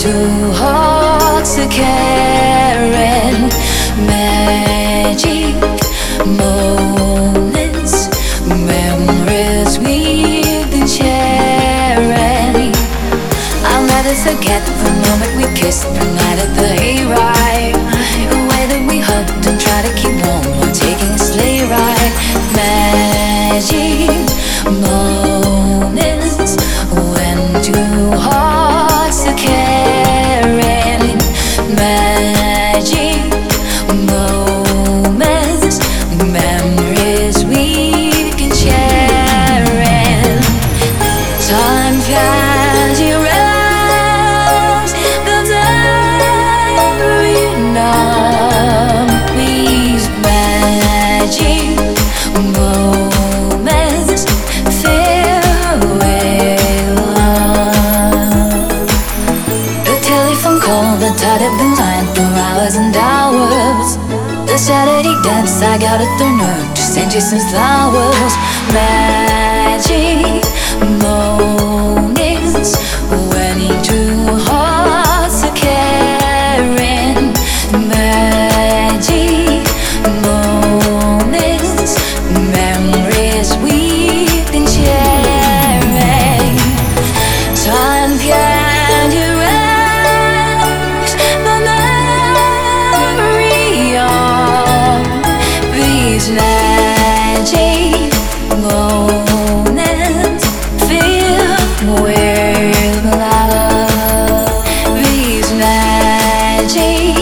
two hearts are carrying magic moments, memories we've been sharing. I'll never forget the moment we kissed the night of the hayride, the way that we hugged and tried to keep warm while taking a sleigh ride. Magic moments when two hearts are carrying magic moments, memories we can share. Time flies around, builds every numb. These magic moments fill with love. The telephone call that tied up the line for hours and hours. The Saturday dance, I got it the nerve to send you some flowers. Magic moments when two hearts are carrying magic moments, memories we've been sharing. Time can erase the memory of these magic moments filled with love. These magic